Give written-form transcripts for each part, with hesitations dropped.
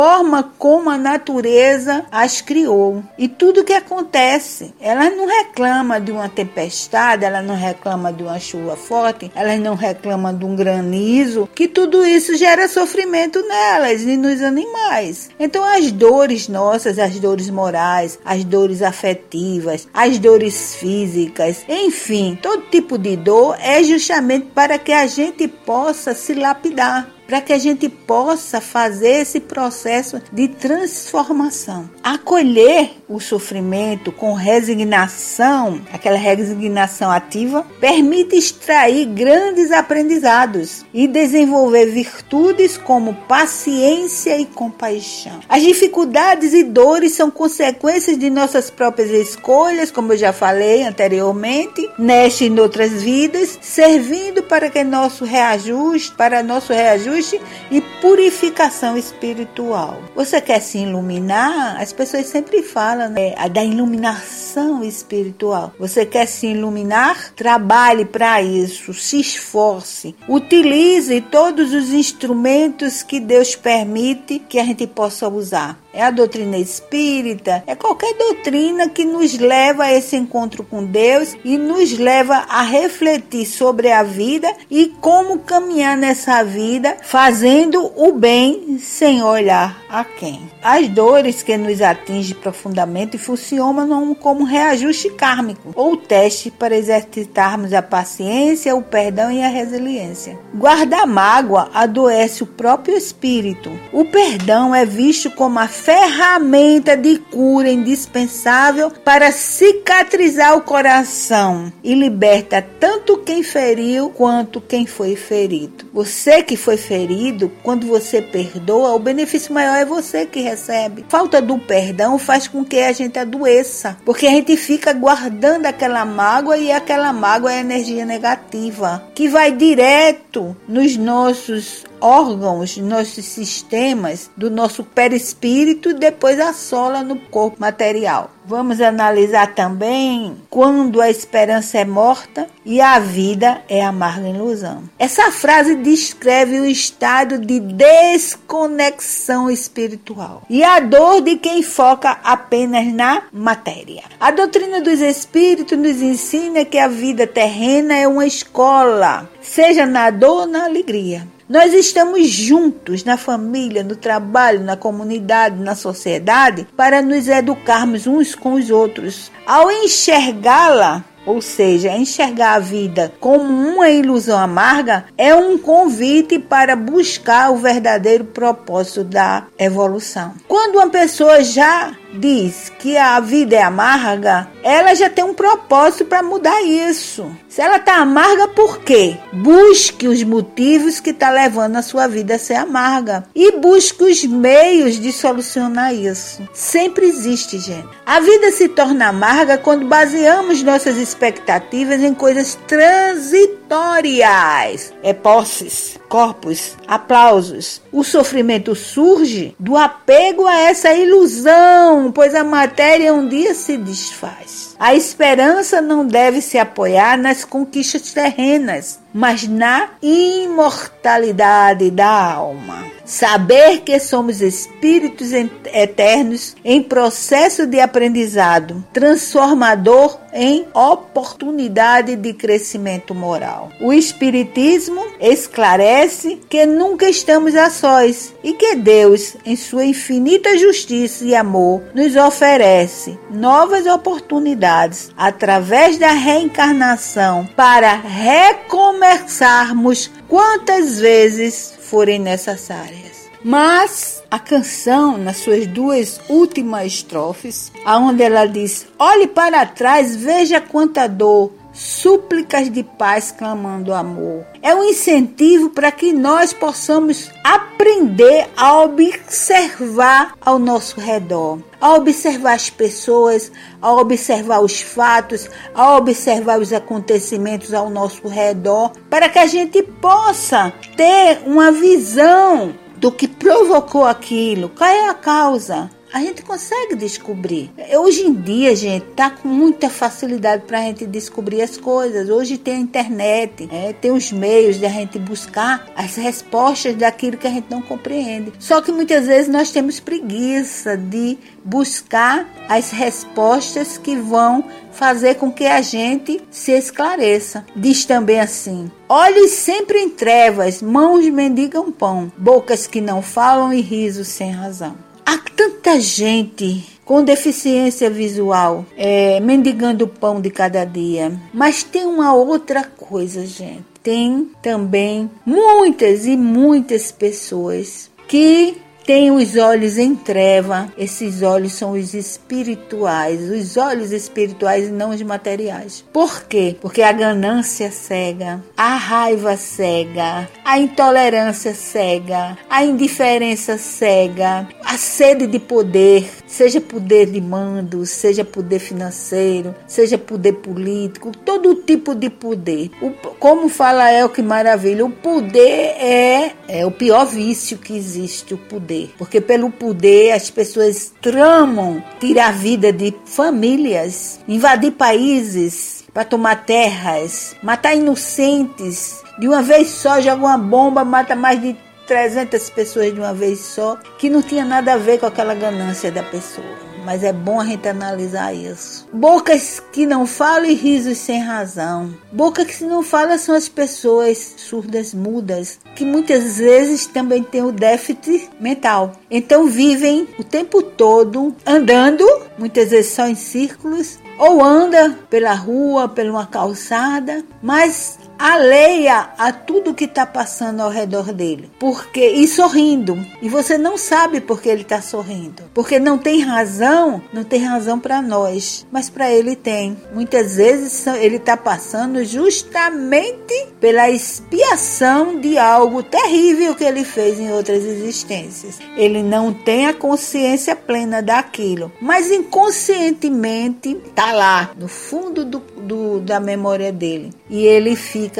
forma como a natureza as criou. E tudo que acontece, ela não reclama de uma tempestade, ela não reclama de uma chuva forte, ela não reclama de um granizo, que tudo isso gera sofrimento nelas e nos animais. Então as dores nossas, as dores morais, as dores afetivas, as dores físicas, enfim, todo tipo de dor é justamente para que a gente possa se lapidar, para que a gente possa fazer esse processo de transformação. Acolher o sofrimento com resignação, aquela resignação ativa, permite extrair grandes aprendizados e desenvolver virtudes como paciência e compaixão. As dificuldades e dores são consequências de nossas próprias escolhas, como eu já falei anteriormente, nesta e em outras vidas, servindo para nosso reajuste e purificação espiritual. Você quer se iluminar? As pessoas sempre falam, né, da iluminação espiritual. Você quer se iluminar? Trabalhe para isso, se esforce. Utilize todos os instrumentos que Deus permite que a gente possa usar. É a doutrina espírita, é qualquer doutrina que nos leva a esse encontro com Deus e nos leva a refletir sobre a vida e como caminhar nessa vida fazendo o bem sem olhar a quem. As dores que nos atingem profundamente funcionam como reajuste kármico ou teste para exercitarmos a paciência, o perdão e a resiliência. Guardar mágoa adoece o próprio espírito. O perdão é visto como a ferramenta de cura indispensável para cicatrizar o coração e liberta tanto quem feriu quanto quem foi ferido. Você que foi ferido, quando você perdoa, o benefício maior é você que recebe. Falta do perdão faz com que a gente adoeça, porque a gente fica guardando aquela mágoa e aquela mágoa é energia negativa que vai direto nos nossos órgãos, nossos sistemas, do nosso perispírito e depois assola no corpo material. Vamos analisar também quando a esperança é morta e a vida é amarga ilusão. Essa frase descreve o estado de desconexão espiritual e a dor de quem foca apenas na matéria. A doutrina dos espíritos nos ensina que a vida terrena é uma escola, seja na dor ou na alegria. Nós estamos juntos na família, no trabalho, na comunidade, na sociedade, para nos educarmos uns com os outros. Ao enxergá-la, ou seja, enxergar a vida como uma ilusão amarga, é um convite para buscar o verdadeiro propósito da evolução. Quando uma pessoa já diz que a vida é amarga, ela já tem um propósito para mudar isso. Se ela está amarga, por quê? Busque os motivos que está levando a sua vida a ser amarga e busque os meios de solucionar isso. Sempre existe, gente. A vida se torna amarga quando baseamos nossas expectativas em coisas transitórias, posses, corpos, aplausos. O sofrimento surge do apego a essa ilusão, pois a matéria um dia se desfaz. A esperança não deve se apoiar nas conquistas terrenas, mas na imortalidade da alma. Saber que somos espíritos eternos em processo de aprendizado, transformador em oportunidade de crescimento moral. O Espiritismo esclarece que nunca estamos a sós e que Deus, em sua infinita justiça e amor, nos oferece novas oportunidades através da reencarnação para recomeçarmos quantas vezes forem necessárias. Mas a canção, nas suas duas últimas estrofes, aonde ela diz: olhe para trás, veja quanta dor, súplicas de paz clamando amor. É um incentivo para que nós possamos aprender a observar ao nosso redor, a observar as pessoas, a observar os fatos, a observar os acontecimentos ao nosso redor, para que a gente possa ter uma visão do que provocou aquilo, qual é a causa. a gente consegue descobrir. Hoje em dia, gente, tá com muita facilidade para a gente descobrir as coisas. Hoje tem a internet, tem os meios de a gente buscar as respostas daquilo que a gente não compreende. Só que muitas vezes nós temos preguiça de buscar as respostas que vão fazer com que a gente se esclareça. Diz também assim: olhos sempre em trevas, mãos mendigam pão, bocas que não falam e risos sem razão. Há tanta gente com deficiência visual, mendigando o pão de cada dia. Mas tem uma outra coisa, gente. Tem também muitas e muitas pessoas que têm os olhos em treva. Esses olhos são os espirituais, os olhos espirituais e não os materiais. Por quê? Porque a ganância cega, a raiva cega, a intolerância cega, a indiferença cega, a sede de poder, seja poder de mando, seja poder financeiro, seja poder político, todo tipo de poder. Como fala Elke Maravilha, o poder é o pior vício que existe, o poder. Porque pelo poder as pessoas tramam tirar a vida de famílias, invadir países para tomar terras, matar inocentes. De uma vez só, joga uma bomba, mata mais de 300 pessoas de uma vez só, que não tinha nada a ver com aquela ganância da pessoa. Mas é bom a gente analisar isso. Bocas que não falam e risos sem razão. Boca que não fala são as pessoas surdas, mudas, que muitas vezes também têm o déficit mental. Então vivem o tempo todo andando, muitas vezes só em círculos, ou anda pela rua, pela uma calçada, mas alheia a tudo que está passando ao redor dele. E sorrindo. E você não sabe por que ele está sorrindo. Porque não tem razão para nós. Mas para ele tem. Muitas vezes ele está passando justamente pela expiação de algo terrível que ele fez em outras existências. Ele não tem a consciência plena daquilo. Mas inconscientemente está lá, no fundo da memória dele. E ele fica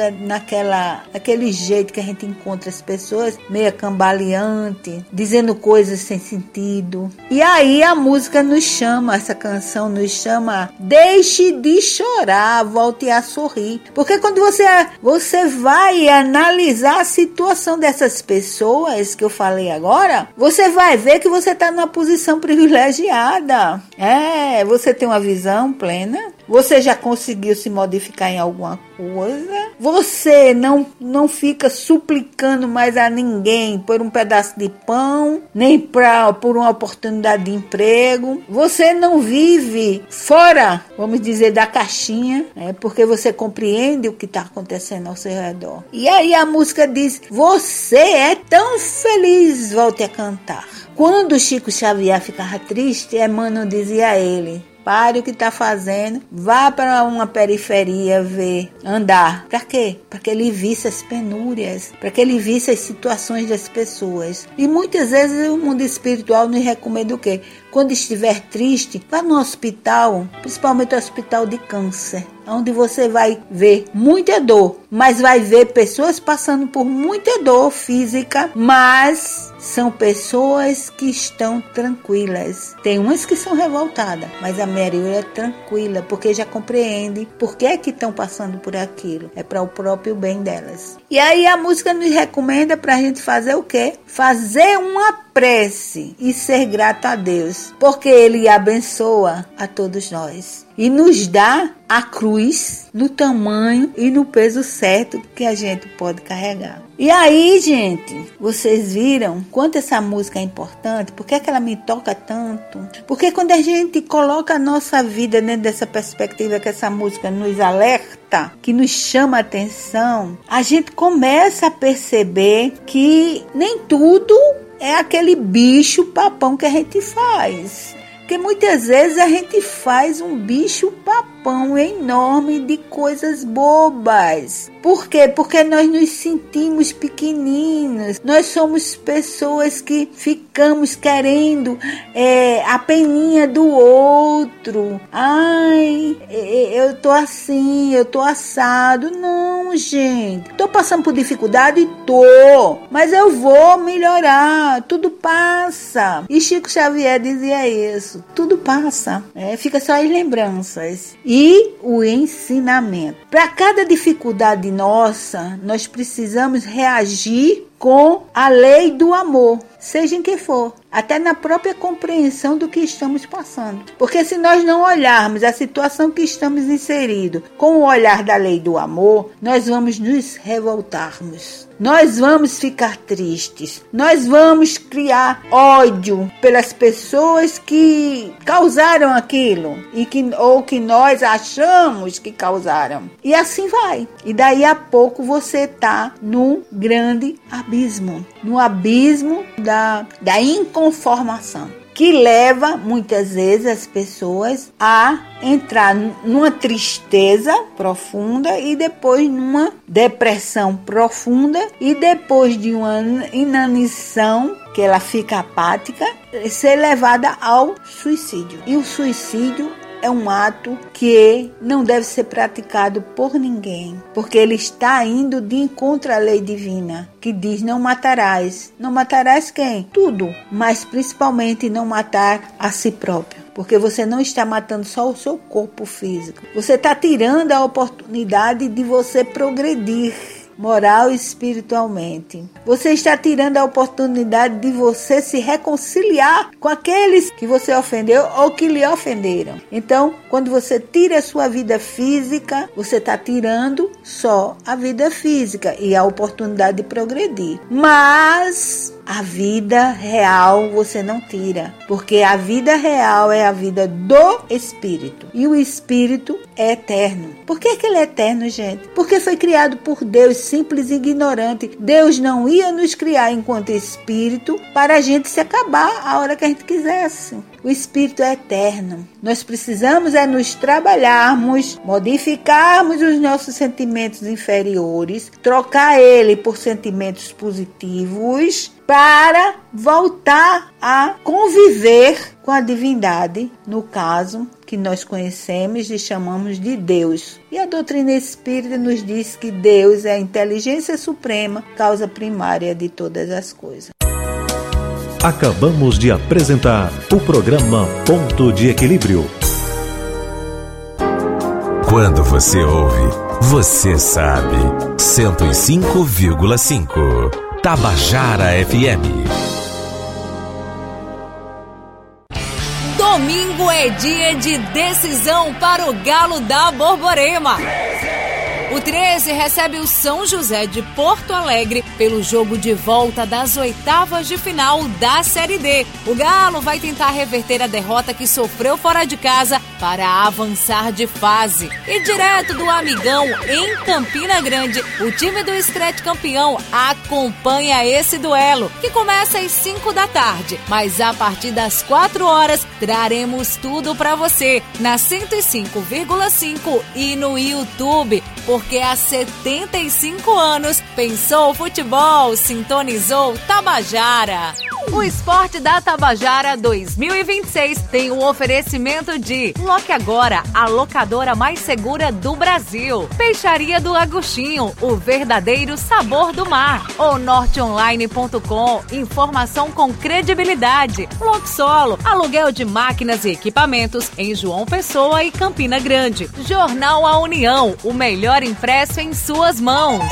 naquele jeito que a gente encontra as pessoas, meio cambaleante, dizendo coisas sem sentido. E aí a música nos chama, essa canção nos chama: deixe de chorar, volte a sorrir. Porque quando você vai analisar a situação dessas pessoas que eu falei agora, você vai ver que você está numa posição privilegiada. Você tem uma visão plena, você já conseguiu se modificar em alguma coisa, você não fica suplicando mais a ninguém por um pedaço de pão, nem por uma oportunidade de emprego. Você não vive fora, vamos dizer, da caixinha, porque você compreende o que está acontecendo ao seu redor. E aí a música diz: você é tão feliz, volte a cantar. Quando Chico Xavier ficava triste, Emmanuel dizia a ele: pare o que está fazendo, vá para uma periferia andar. Para quê? Para que ele visse as penúrias, para que ele visse as situações das pessoas. E muitas vezes o mundo espiritual nos recomenda o quê? Quando estiver triste, vá no hospital, principalmente o hospital de câncer, onde você vai ver muita dor, mas vai ver pessoas passando por muita dor física, mas são pessoas que estão tranquilas. Tem umas que são revoltadas, mas a maioria é tranquila, porque já compreende por que é que estão passando por aquilo. É para o próprio bem delas. E aí a música nos recomenda para a gente fazer o quê? Fazer uma prece e ser grato a Deus, porque Ele abençoa a todos nós e nos dá a cruz no tamanho e no peso certo que a gente pode carregar. E aí, gente, vocês viram quanto essa música é importante? Por que ela me toca tanto? Porque quando a gente coloca a nossa vida dentro dessa perspectiva que essa música nos alerta, que nos chama a atenção, a gente começa a perceber que nem tudo é aquele bicho papão que a gente faz. Porque muitas vezes a gente faz um bicho papão pão enorme de coisas bobas. Por quê? Porque nós nos sentimos pequeninos. Nós somos pessoas que ficamos querendo a peninha do outro. Ai, eu tô assim, eu tô assado. Não, gente. Tô passando por dificuldade? Tô. Mas eu vou melhorar. Tudo passa. E Chico Xavier dizia isso. Tudo passa. Fica só as lembranças. E o ensinamento. Para cada dificuldade nossa, nós precisamos reagir com a lei do amor, seja em que for, até na própria compreensão do que estamos passando. Porque se nós não olharmos a situação que estamos inseridos com o olhar da lei do amor, nós vamos nos revoltarmos. Nós vamos ficar tristes. Nós vamos criar ódio pelas pessoas que causaram aquilo ou que nós achamos que causaram. E assim vai. E daí a pouco você está num grande abismo. No abismo da inconformação, que leva muitas vezes as pessoas a entrar numa tristeza profunda e depois numa depressão profunda e depois de uma inanição, que ela fica apática, ser levada ao suicídio. E o suicídio é um ato que não deve ser praticado por ninguém, porque ele está indo de encontro à lei divina, que diz: não matarás. Não matarás quem? Tudo, mas principalmente não matar a si próprio. Porque você não está matando só o seu corpo físico. Você está tirando a oportunidade de você progredir moral e espiritualmente. Você está tirando a oportunidade de você se reconciliar com aqueles que você ofendeu ou que lhe ofenderam. Então, quando você tira a sua vida física, você está tirando só a vida física e a oportunidade de progredir. Mas a vida real você não tira, porque a vida real é a vida do Espírito. E o Espírito é eterno. Por que ele é eterno, gente? Porque foi criado por Deus, simples e ignorante. Deus não ia nos criar enquanto Espírito para a gente se acabar a hora que a gente quisesse. O Espírito é eterno. Nós precisamos nos trabalharmos, modificarmos os nossos sentimentos inferiores, trocar ele por sentimentos positivos para voltar a conviver com a divindade, no caso que nós conhecemos e chamamos de Deus. E a doutrina espírita nos diz que Deus é a inteligência suprema, causa primária de todas as coisas. Acabamos de apresentar o programa Ponto de Equilíbrio. Quando você ouve, você sabe. 105,5 Tabajara FM. Domingo é dia de decisão para o Galo da Borborema. O 13 recebe o São José de Porto Alegre pelo jogo de volta das oitavas de final da Série D. O Galo vai tentar reverter a derrota que sofreu fora de casa para avançar de fase. E direto do Amigão, em Campina Grande, o time do Stret campeão acompanha esse duelo, que começa às 5 da tarde. Mas a partir das 4 horas, traremos tudo para você na 105,5 e no YouTube, porque há 75 anos pensou futebol, sintonizou Tabajara. O Esporte da Tabajara 2026 tem um oferecimento de Loque Agora, a locadora mais segura do Brasil. Peixaria do Agostinho, o verdadeiro sabor do mar. O norteonline.com, informação com credibilidade. Luxolo, aluguel de máquinas e equipamentos em João Pessoa e Campina Grande. Jornal A União, o melhor impresso em suas mãos.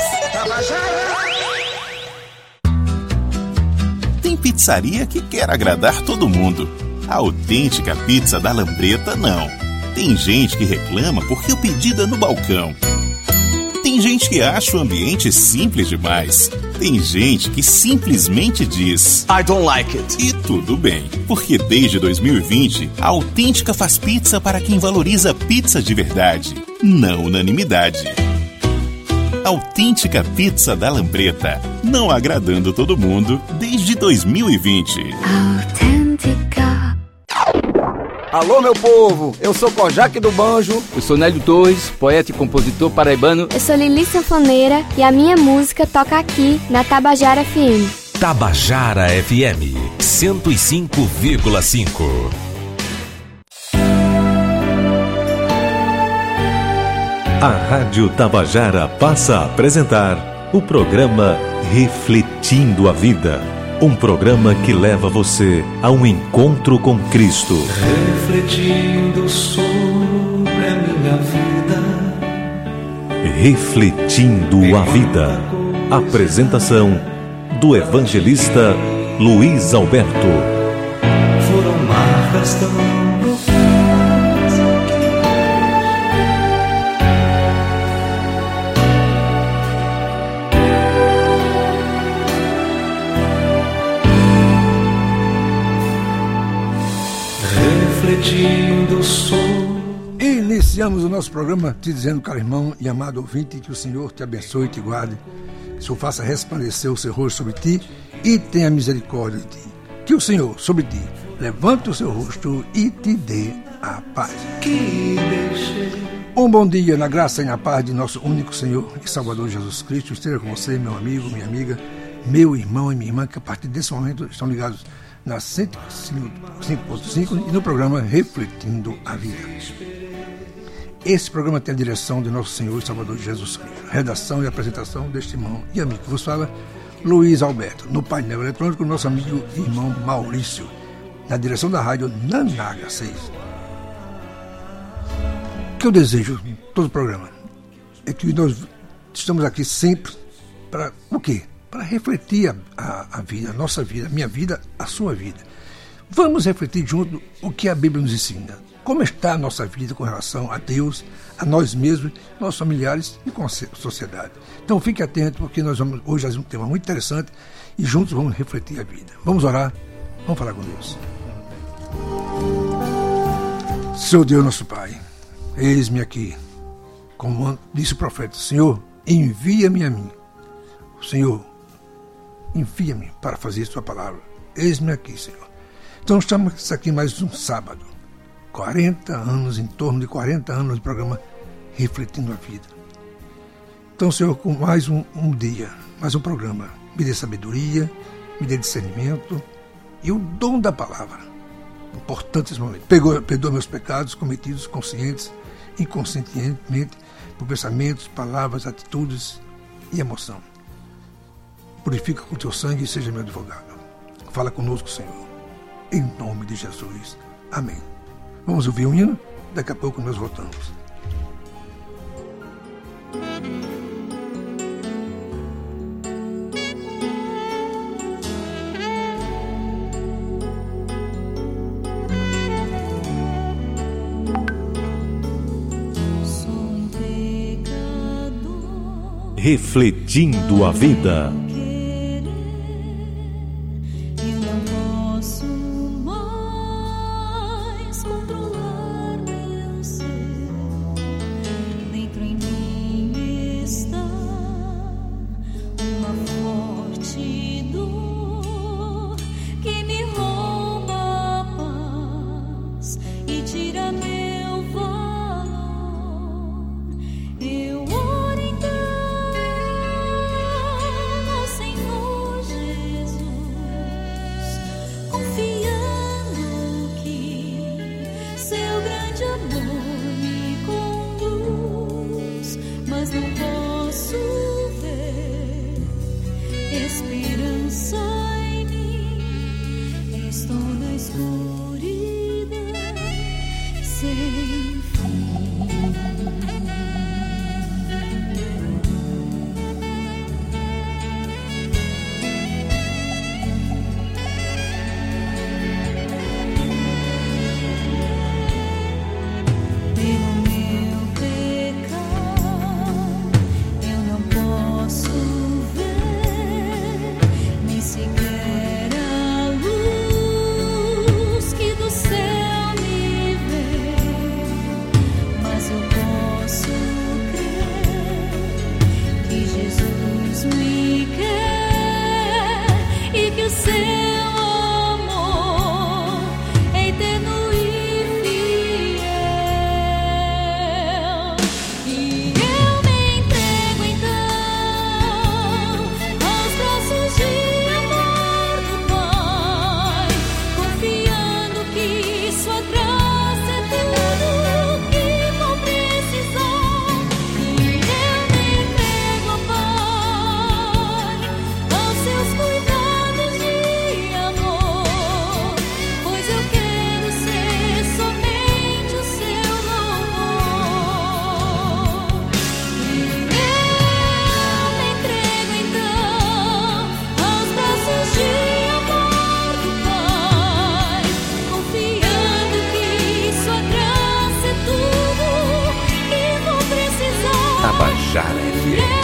Tem pizzaria que quer agradar todo mundo. A autêntica pizza da Lambreta, não. Tem gente que reclama porque o pedido é no balcão. Tem gente que acha o ambiente simples demais. Tem gente que simplesmente diz I don't like it. E tudo bem, porque desde 2020, a Autêntica faz pizza para quem valoriza pizza de verdade, não unanimidade. Autêntica Pizza da Lambreta, não agradando todo mundo desde 2020. Autêntica. Alô, meu povo, eu sou Kojak do Banjo. Eu sou Nélio Torres, poeta e compositor paraibano. Eu sou Lili Sanfoneira e a minha música toca aqui na Tabajara FM. Tabajara FM 105,5. A Rádio Tabajara passa a apresentar o programa Refletindo a Vida. Um programa que leva você a um encontro com Cristo. Refletindo sobre a minha vida. Refletindo a Vida. Apresentação do evangelista Luiz Alberto. Foram marcas tão profundas refletindo sobre. Iniciamos o nosso programa te dizendo, caro irmão e amado ouvinte, que o Senhor te abençoe e te guarde, que o Senhor faça resplandecer o seu rosto sobre ti e tenha misericórdia de ti. Que o Senhor, sobre ti, levante o seu rosto e te dê a paz. Um bom dia na graça e na paz de nosso único Senhor e Salvador Jesus Cristo. Esteja com você, meu amigo, minha amiga, meu irmão e minha irmã, que a partir desse momento estão ligados na 105.5 e no programa Refletindo a Vida. Esse programa tem a direção de nosso Senhor e Salvador Jesus Cristo. Redação e apresentação deste irmão e amigo que vos fala, Luiz Alberto. No painel eletrônico, nosso amigo e irmão Maurício. Na direção da rádio Nanaga 6. O que eu desejo em todo o programa é que nós estamos aqui sempre para o quê? Para refletir a vida, a nossa vida, a minha vida, a sua vida. Vamos refletir junto o que a Bíblia nos ensina. Como está a nossa vida com relação a Deus, a nós mesmos, nossos familiares e com a sociedade. Então fique atento, porque nós vamos hoje fazer um tema muito interessante e juntos vamos refletir a vida. Vamos orar, vamos falar com Deus. Senhor Deus, nosso Pai, eis-me aqui, como disse o profeta, Senhor, envia-me a mim. Senhor, envia-me para fazer sua palavra. Eis-me aqui, Senhor. Então estamos aqui mais um sábado. 40 anos, em torno de 40 anos de programa Refletindo a Vida. Então, Senhor, com mais um dia, mais um programa, me dê sabedoria, me dê discernimento e o dom da palavra. Importante esse momento. Perdoa meus pecados cometidos conscientes, inconscientemente, por pensamentos, palavras, atitudes e emoção. Purifica com o teu sangue e seja meu advogado. Fala conosco, Senhor. Em nome de Jesus. Amém. Vamos ouvir um hino? Daqui a pouco nós voltamos. Refletindo a Vida. Sequer a luz que do céu me vem. Tabajara FM.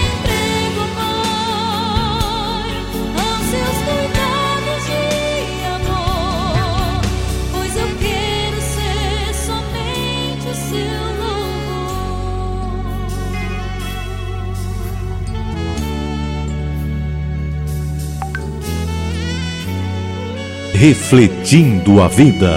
Refletindo a vida.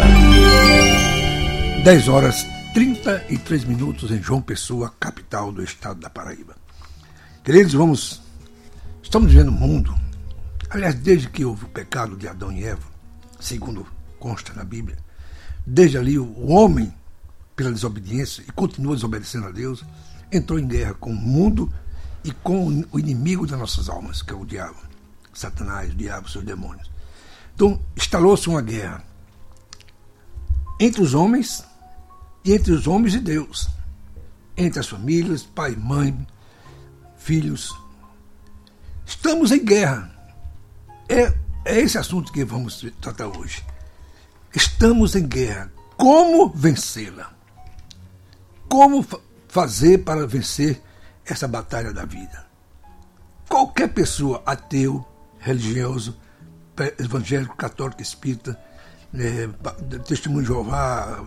10 horas 33 minutos em João Pessoa, capital do estado da Paraíba. Queridos, estamos vivendo um mundo, aliás, desde que houve o pecado de Adão e Eva, segundo consta na Bíblia, desde ali o homem, pela desobediência, e continua desobedecendo a Deus, entrou em guerra com o mundo e com o inimigo das nossas almas, que é o diabo, Satanás, o diabo, seus demônios. Então, instalou-se uma guerra entre os homens e entre os homens e Deus, entre as famílias, pai, mãe, filhos. Estamos em guerra. É esse assunto que vamos tratar hoje. Estamos em guerra. Como vencê-la? Como fazer para vencer essa batalha da vida? Qualquer pessoa, ateu, religioso, evangélico, católico, espírita, testemunho de Jeová,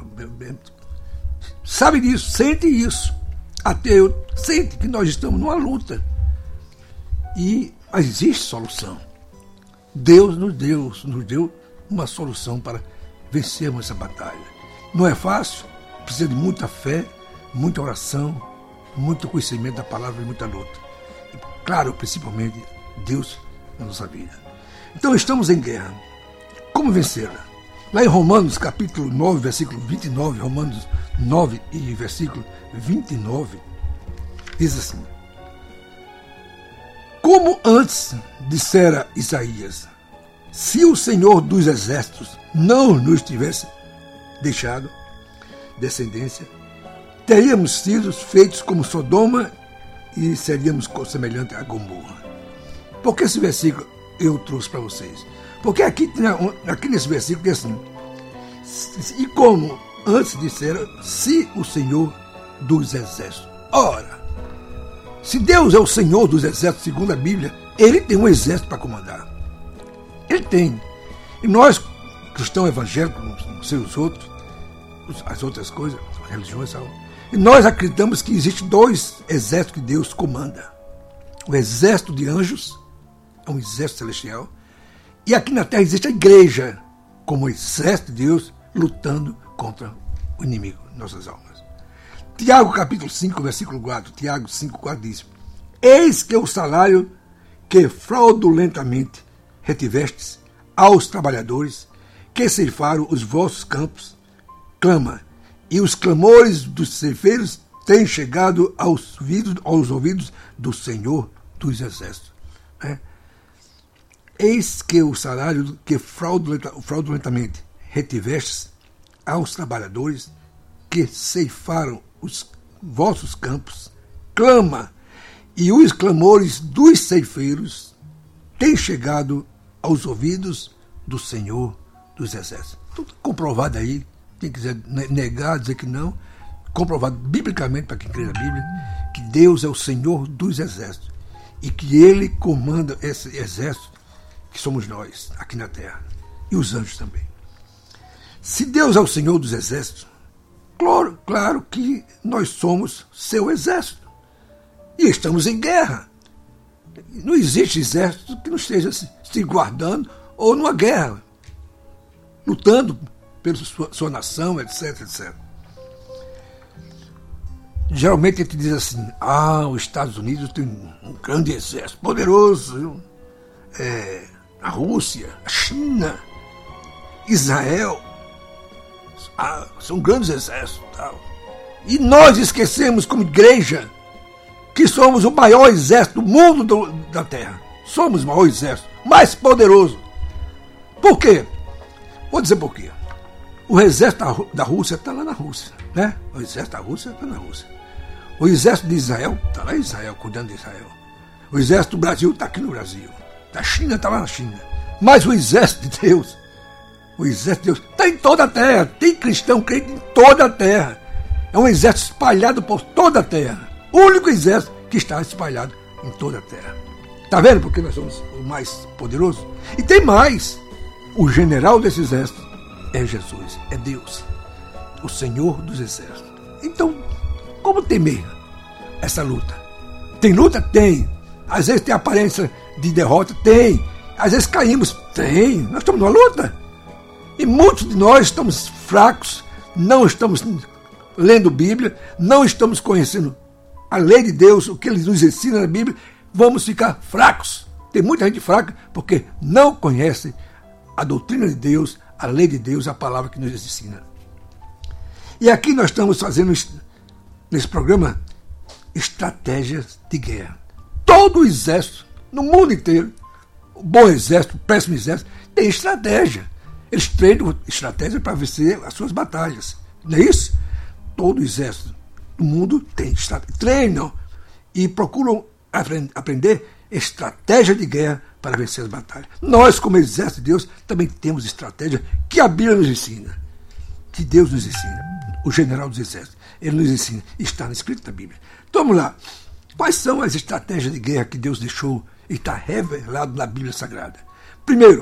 sabe disso, sente isso. Ateu sente que nós estamos numa luta. Mas existe solução. Deus nos deu uma solução para vencermos essa batalha. Não é fácil, precisa de muita fé, muita oração, muito conhecimento da palavra e muita luta. E, claro, principalmente Deus na nossa vida. Então estamos em guerra. Como vencê-la? Lá em Romanos capítulo 9, versículo 29, Romanos 9 e versículo 29, diz assim: como antes dissera Isaías, se o Senhor dos Exércitos não nos tivesse deixado descendência, teríamos sido feitos como Sodoma e seríamos semelhantes a Gomorra. Por que esse versículo eu trouxe para vocês? Porque aqui nesse versículo tem assim: e como antes disseram, se o Senhor dos Exércitos. Ora, se Deus é o Senhor dos Exércitos, segundo a Bíblia, Ele tem um exército para comandar. Ele tem. E nós, cristãos evangélicos, não sei os outros, as outras coisas, as religiões, e nós acreditamos que existem 2 exércitos que Deus comanda. O exército de anjos, é um exército celestial, e aqui na terra existe a igreja, como o exército de Deus, lutando contra o inimigo, nossas almas. Tiago capítulo 5, versículo 4, Tiago 5, 4 diz: eis que o salário que fraudulentamente retivestes aos trabalhadores que ceifaram os vossos campos, clama, e os clamores dos ceifeiros têm chegado aos ouvidos do Senhor dos Exércitos. Eis que o salário que fraudulentamente retivestes aos trabalhadores que ceifaram os vossos campos, clama, e os clamores dos ceifeiros têm chegado aos ouvidos do Senhor dos Exércitos. Tudo comprovado aí, quem quiser negar, dizer que não, comprovado biblicamente para quem crê na Bíblia, que Deus é o Senhor dos Exércitos e que Ele comanda esse exército que somos nós, aqui na terra, e os anjos também. Se Deus é o Senhor dos Exércitos, claro que nós somos seu exército, e estamos em guerra. Não existe exército que não esteja se guardando ou numa guerra, lutando pela sua nação, etc, etc. Geralmente a gente diz assim: os Estados Unidos tem um grande exército, poderoso, a Rússia, a China, Israel, são grandes exércitos. E nós esquecemos, como igreja, que somos o maior exército do mundo da terra. Somos o maior exército, mais poderoso. Por quê? Vou dizer por quê. O exército da Rússia está lá na Rússia, né? O exército da Rússia está na Rússia. O exército de Israel está lá em Israel, cuidando de Israel. O exército do Brasil está aqui no Brasil. Da China está lá na China. Mas o exército de Deus, o exército de Deus está em toda a terra. Tem cristão crente em toda a terra. É um exército espalhado por toda a terra. O único exército que está espalhado em toda a terra. Está vendo porque nós somos o mais poderoso? E tem mais. O general desse exército é Jesus, é Deus, o Senhor dos exércitos. Então, como temer essa luta? Tem luta? Tem. Às vezes tem aparência de derrota? Tem. Às vezes caímos? Tem. Nós estamos numa luta. E muitos de nós estamos fracos, não estamos lendo Bíblia, não estamos conhecendo a lei de Deus, o que Ele nos ensina na Bíblia, vamos ficar fracos. Tem muita gente fraca porque não conhece a doutrina de Deus, a lei de Deus, a palavra que nos ensina. E aqui nós estamos fazendo, nesse programa, estratégias de guerra. Todo o exército, no mundo inteiro, o bom exército, o péssimo exército, tem estratégia. Eles treinam estratégia para vencer as suas batalhas. Não é isso? Todo o exército do mundo tem estratégia. Treinam e procuram aprender estratégia de guerra para vencer as batalhas. Nós, como exército de Deus, também temos estratégia que a Bíblia nos ensina, que Deus nos ensina. O general dos exércitos, ele nos ensina, está escrito na Bíblia. Então vamos lá. Quais são as estratégias de guerra que Deus deixou e está revelado na Bíblia Sagrada? Primeiro,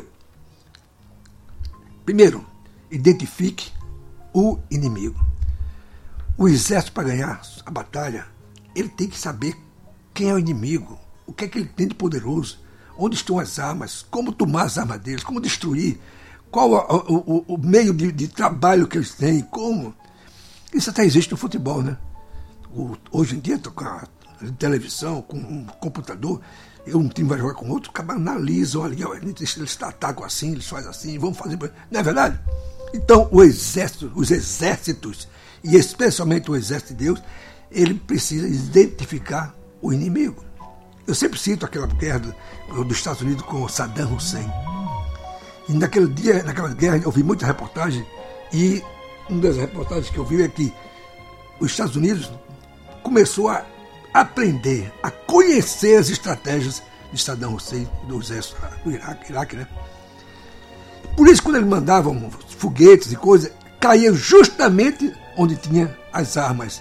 identifique o inimigo. O exército, para ganhar a batalha, ele tem que saber quem é o inimigo, o que é que ele tem de poderoso, onde estão as armas, como tomar as armas deles, como destruir, qual o meio de trabalho que eles têm, como. Isso até existe no futebol, né? Hoje em dia, com a televisão, com um computador, um time vai jogar com outro, analisam ali, eles atacam assim, eles fazem assim, vamos fazer. Não é verdade? Então, os exércitos, e especialmente o exército de Deus, ele precisa identificar o inimigo. Eu sempre cito aquela guerra dos Estados Unidos com Saddam Hussein. E naquela guerra, eu vi muita reportagem, e uma das reportagens que eu vi é que os Estados Unidos começou a aprender, a conhecer as estratégias de Saddam Hussein, do exército do Iraque, né? Por isso, quando eles mandavam foguetes e coisas, caíam justamente onde tinha as armas,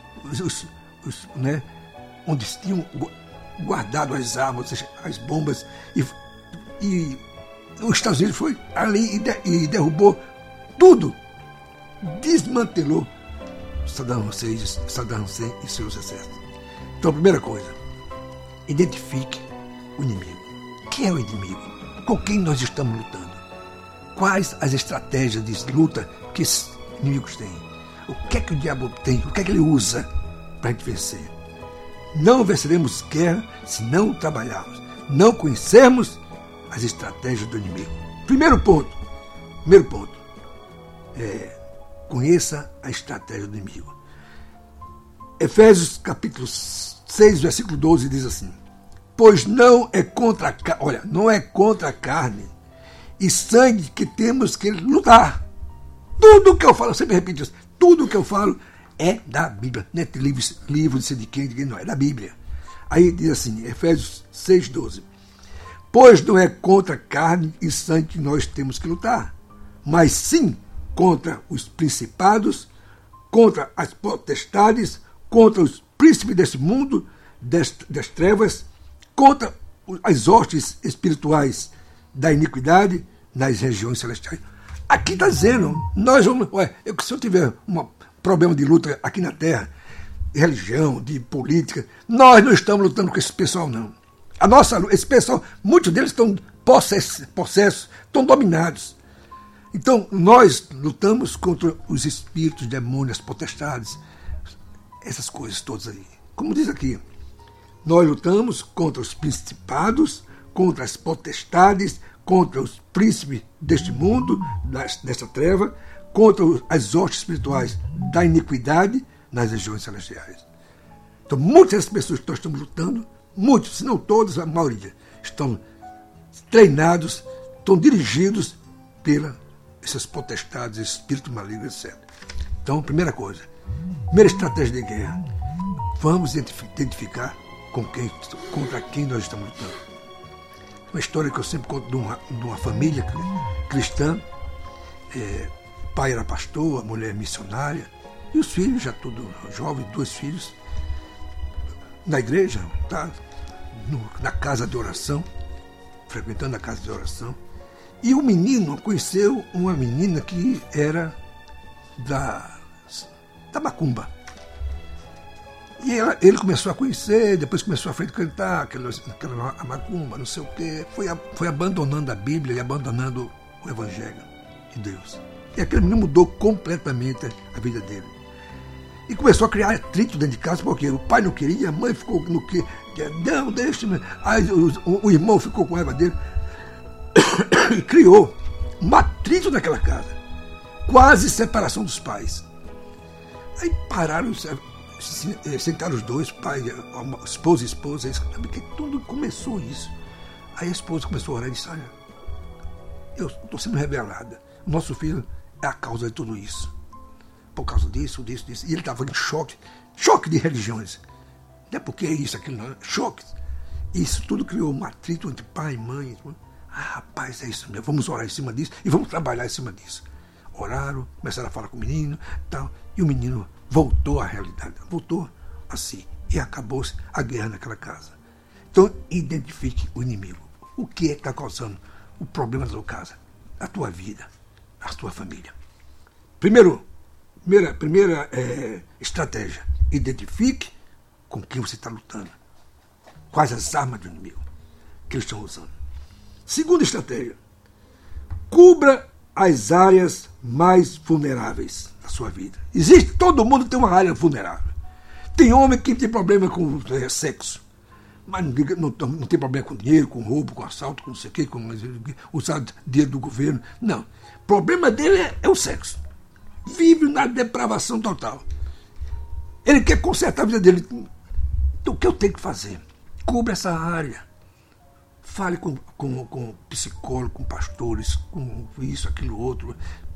né? Onde tinham guardado as armas, as bombas, e os Estados Unidos foi ali e derrubou tudo, desmantelou Saddam Hussein e seus exércitos. Então, a primeira coisa, identifique o inimigo. Quem é o inimigo? Com quem nós estamos lutando? Quais as estratégias de luta que esses inimigos têm? O que é que o diabo tem? O que é que ele usa para a gente vencer? Não venceremos guerra se não trabalharmos, não conhecermos as estratégias do inimigo. Primeiro ponto, conheça a estratégia do inimigo. Efésios capítulo 6, versículo 12 diz assim: pois não é contra a carne e sangue que temos que lutar. Tudo que eu falo, eu sempre repito isso, tudo que eu falo é da Bíblia, não é livro de quem, não, é da Bíblia. Aí diz assim, Efésios 6, 12: pois não é contra carne e sangue que nós temos que lutar, mas sim contra os principados, contra as potestades, contra os príncipes desse mundo, das trevas, contra as hostes espirituais da iniquidade nas regiões celestiais. Aqui está dizendo, nós vamos... se eu tiver um problema de luta aqui na Terra, de religião, de política, nós não estamos lutando com esse pessoal, não. Esse pessoal, muitos deles estão possessos, estão dominados. Então, nós lutamos contra os espíritos, demônios, potestades, essas coisas todas aí. Como diz aqui, nós lutamos contra os principados, contra as potestades, contra os príncipes deste mundo, desta treva, contra as hostes espirituais da iniquidade nas regiões celestiais. Então, muitas pessoas que nós estamos lutando, muitos, se não todos, a maioria, estão treinados, estão dirigidos essas potestades, espíritos malignos, etc. Então, primeira coisa, primeira estratégia de guerra, vamos identificar contra quem nós estamos lutando. Uma história que eu sempre conto de uma família cristã, o pai era pastor, a mulher missionária, e os filhos, já tudo jovens, 2 filhos. na igreja, tá? Na casa de oração, frequentando a casa de oração. E o menino conheceu uma menina que era da macumba. E ele começou a conhecer, depois começou a frequentar aquela macumba, não sei o quê. Foi abandonando a Bíblia e abandonando o Evangelho de Deus. E aquele menino mudou completamente a vida dele. E começou a criar atrito dentro de casa, porque o pai não queria, a mãe ficou no que. Não, deixa-me. Aí o irmão ficou com raiva dele. E criou um atrito naquela casa. Quase separação dos pais. Aí pararam, sentaram os dois, pai, esposa e esposa, porque tudo começou isso. Aí a esposa começou a orar e disse: olha, eu estou sendo revelada. O nosso filho é a causa de tudo isso. Por causa disso. E ele estava em choque de religiões. Não é porque é isso, aquilo, não. Choque. Isso tudo criou um atrito entre pai e mãe. Rapaz, é isso mesmo. Vamos orar em cima disso e vamos trabalhar em cima disso. Oraram, começaram a falar com o menino, tal, e o menino voltou à realidade. Voltou assim. E acabou-se a guerra naquela casa. Então, identifique o inimigo. O que é que está causando o problema da tua casa? A tua vida, a tua família. Primeira estratégia. Identifique com quem você está lutando. Quais as armas do inimigo que eles estão usando. Segunda estratégia. Cubra as áreas mais vulneráveis da sua vida. Todo mundo tem uma área vulnerável. Tem homem que tem problema com sexo. Mas não tem problema com dinheiro, com roubo, com assalto, com não sei o quê, com usar dinheiro do governo. Não. O problema dele é o sexo. Vive na depravação total. Ele quer consertar a vida dele. Então, o que eu tenho que fazer? Cubra essa área. Fale com psicólogo, com pastores, com isso, aquilo, outro.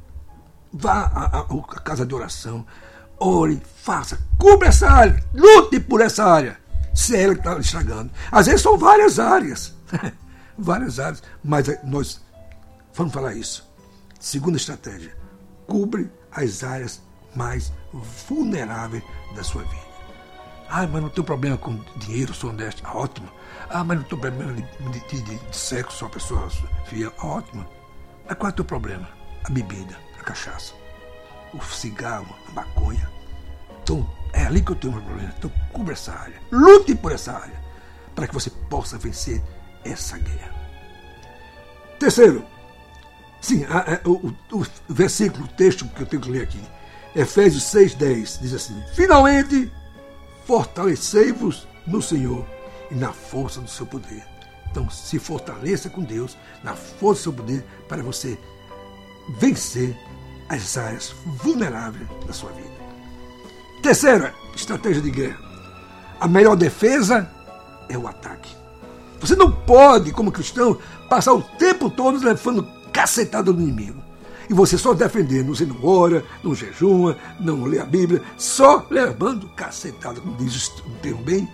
Vá à casa de oração. Ore, faça. Cubra essa área. Lute por essa área. Se é ela que está estragando. Às vezes são várias áreas. Várias áreas. Mas nós vamos falar isso. Segunda estratégia. Cubre as áreas mais vulneráveis da sua vida. Mas não tenho problema com dinheiro, sou honesto. Ótimo. Mas não tenho problema de sexo, sou uma pessoa fiel. Ótimo. Mas qual é o teu problema? A bebida, a cachaça, o cigarro, a maconha. Então, é ali que eu tenho um problema. Então, cubra essa área. Lute por essa área para que você possa vencer essa guerra. Terceiro, sim, o versículo, o texto que eu tenho que ler aqui, Efésios 6,10, diz assim: finalmente, fortalecei-vos no Senhor e na força do seu poder. Então, se fortaleça com Deus, na força do seu poder, para você vencer as áreas vulneráveis da sua vida. Terceira estratégia de guerra. A melhor defesa é o ataque. Você não pode, como cristão, passar o tempo todo levando cacetada do inimigo. E você só defendendo, você não ora, não jejuma, não lê a Bíblia, só levando cacetada, como diz o termo bem.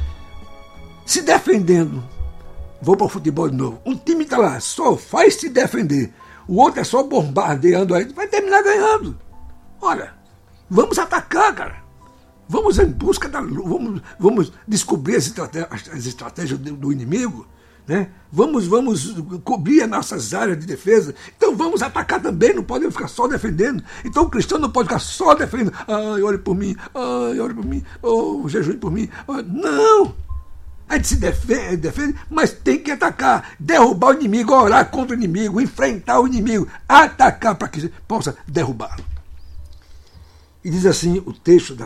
Se defendendo. Vou para o futebol de novo. Um time está lá, só faz se defender. O outro é só bombardeando aí, vai terminar ganhando. Olha, vamos atacar, cara. Vamos em busca da luz, vamos descobrir as estratégias do inimigo, né? Vamos cobrir as nossas áreas de defesa. Então vamos atacar também, não podemos ficar só defendendo. Então o cristão não pode ficar só defendendo. Ore por mim, ore por mim, jejum por mim. Não! A gente se defende, mas tem que atacar, derrubar o inimigo, orar contra o inimigo, enfrentar o inimigo, atacar para que possa derrubá-lo. E diz assim o texto